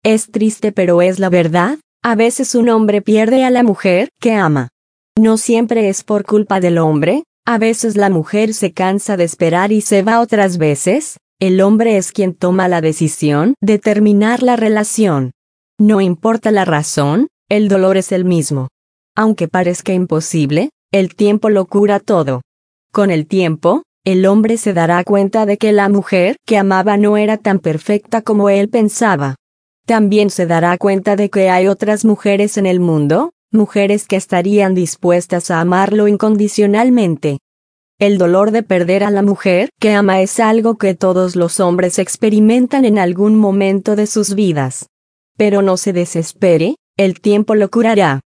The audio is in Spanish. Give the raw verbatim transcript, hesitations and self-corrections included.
Es triste pero es la verdad, a veces un hombre pierde a la mujer que ama. No siempre es por culpa del hombre, a veces la mujer se cansa de esperar y se va otras veces, el hombre es quien toma la decisión de terminar la relación. No importa la razón, el dolor es el mismo. Aunque parezca imposible, el tiempo lo cura todo. Con el tiempo, el hombre se dará cuenta de que la mujer que amaba no era tan perfecta como él pensaba. También se dará cuenta de que hay otras mujeres en el mundo, mujeres que estarían dispuestas a amarlo incondicionalmente. El dolor de perder a la mujer que ama es algo que todos los hombres experimentan en algún momento de sus vidas. Pero no se desespere, el tiempo lo curará.